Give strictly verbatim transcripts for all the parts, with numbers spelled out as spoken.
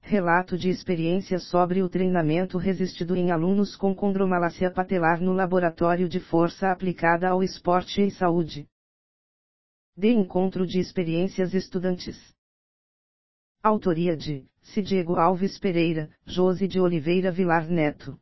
Relato de experiência sobre o treinamento resistido em alunos com condromalácia patelar no Laboratório de Força Aplicada ao Esporte e Saúde. De encontro de experiências estudantes. Autoria de C. Diego Alves Pereira, Josi de Oliveira Vilar Neto.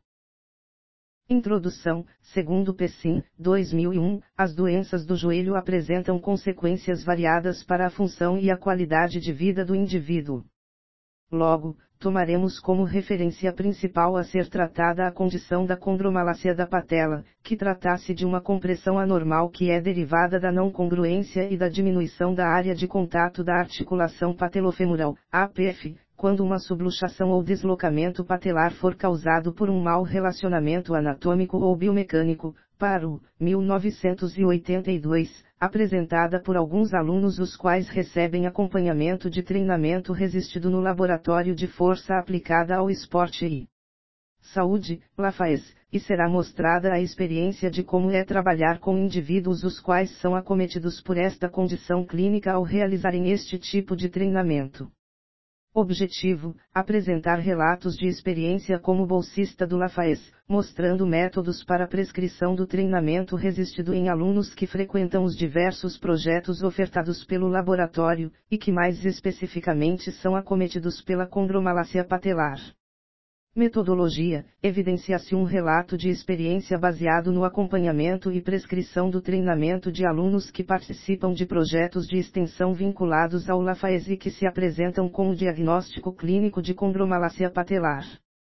Introdução. Segundo Pessim, dois mil e um, as doenças do joelho apresentam consequências variadas para a função e a qualidade de vida do indivíduo. Logo, tomaremos como referência principal a ser tratada a condição da condromalácia da patela, que tratasse de uma compressão anormal que é derivada da não congruência e da diminuição da área de contato da articulação patelofemoral, A P F, quando uma subluxação ou deslocamento patelar for causado por um mau relacionamento anatômico ou biomecânico, Paro, mil novecentos e oitenta e dois, apresentada por alguns alunos os quais recebem acompanhamento de treinamento resistido no Laboratório de Força Aplicada ao Esporte e Saúde, LAFAES, e será mostrada a experiência de como é trabalhar com indivíduos os quais são acometidos por esta condição clínica ao realizarem este tipo de treinamento. Objetivo: apresentar relatos de experiência como bolsista do LAFAES, mostrando métodos para prescrição do treinamento resistido em alunos que frequentam os diversos projetos ofertados pelo laboratório, e que mais especificamente são acometidos pela condromalácia patelar. Metodologia: evidencia-se um relato de experiência baseado no acompanhamento e prescrição do treinamento de alunos que participam de projetos de extensão vinculados ao LAFAES e que se apresentam com o diagnóstico clínico de condromalácia patelar.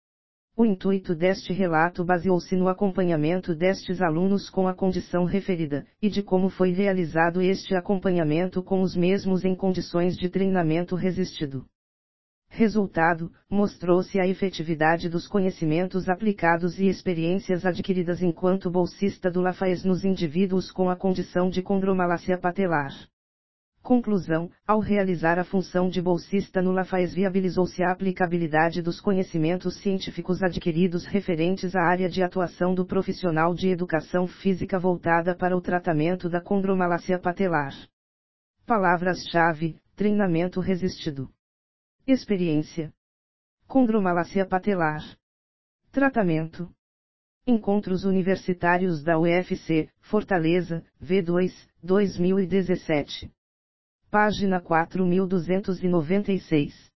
O intuito deste relato baseou-se no acompanhamento destes alunos com a condição referida, e de como foi realizado este acompanhamento com os mesmos em condições de treinamento resistido. Resultado: mostrou-se a efetividade dos conhecimentos aplicados e experiências adquiridas enquanto bolsista do LAFAES nos indivíduos com a condição de condromalácia patelar. Conclusão: ao realizar a função de bolsista no LAFAES viabilizou-se a aplicabilidade dos conhecimentos científicos adquiridos referentes à área de atuação do profissional de educação física voltada para o tratamento da condromalácia patelar. Palavras-chave: treinamento resistido. Experiência. Condromalácia patelar. Tratamento. Encontros Universitários da U F C, Fortaleza, V dois, dois mil e dezessete. Página quatro mil duzentos e noventa e seis.